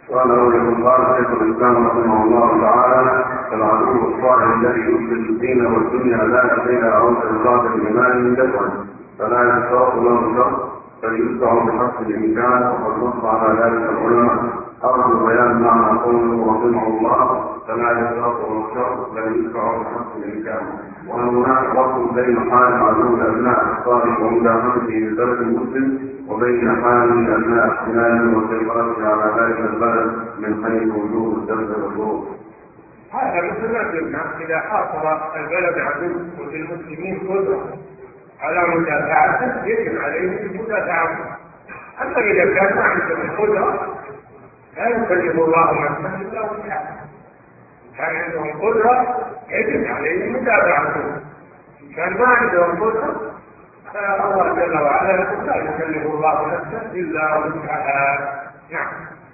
وأنا أقول قال شيخ الإسلام رحمه الله تعالى: العدو الصالح الذي يفسد الدين والدنيا لا شيء أو إرضاء الإيمان دفعا، فلا يشترط له شرط فيتبع بحسب الإمكان، وقد نص على ذلك العلماء. أرجو بيان معنى قوله رحمه الله: فلا يشترط له شرط بل يتبع بحسب الإمكان، وأن هناك فرق بين حال عدو الأبناء الصالح ومداهمته للبلد المسلم وبين حال أبناء احتلال والسيطرة على ذلك البلد من حيث وجوب الدفع والظروف. هذا مثل ما قلنا: إذا حاصر البلد عدو وللمسلمين قدرة على مدافعته يجب عليهم مدافعته. أما إذا كان ما عندهم قدرة لا يكلف الله نفسا إلا وسعها. كان عندهم قدرة يجب عليهم مدافعته، كان ما عندهم قدرة فالله جل وعلا يقول: لا يكلف الله نفسا إلا وسعها. نعم.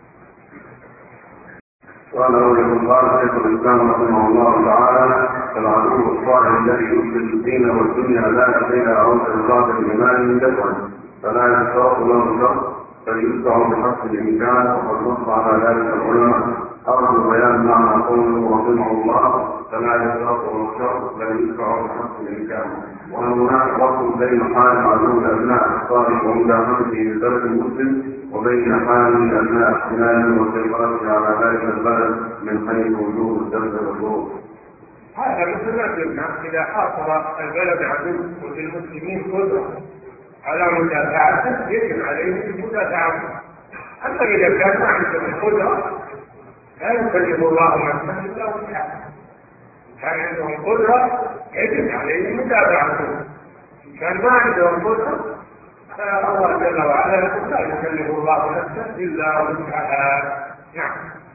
وأنا أقول قال شيخ الإسلام رحمه الله تعالى: العدو الصالح الذي يفسد الدين والدنيا لا شيء أو إرضاء الإيمان دفعا، فلا يشترط له شرط فيتبع بحسب الإمكان، وقد نص على ذلك العلماء. أرجو بيان معنى قوله رحمه الله: فلا يشترط له شرط بل يتبع بحسب الإمكان، وأن هناك فرق بين حال عدو الأبناء الصالح ومداهمته للبلد المسلم وبين حال أبناء احتلال والسيطرة على ذلك البلد من حيث وجوب الدفع والظروف. هذا مثل ما قلنا: إذا حاصر البلد عدو وللمسلمين قدرة على مدافعته يجب عليهم مدافعته. أما إذا كان ما عندهم قدرة لا يكلف الله نفسا إلا وسعها. كان عندهم قدرة يجب عليهم مدافعته، كان ما عندهم قدرة فالله جل وعلا يقول: لا يكلف الله نفسا إلا وسعها. نعم.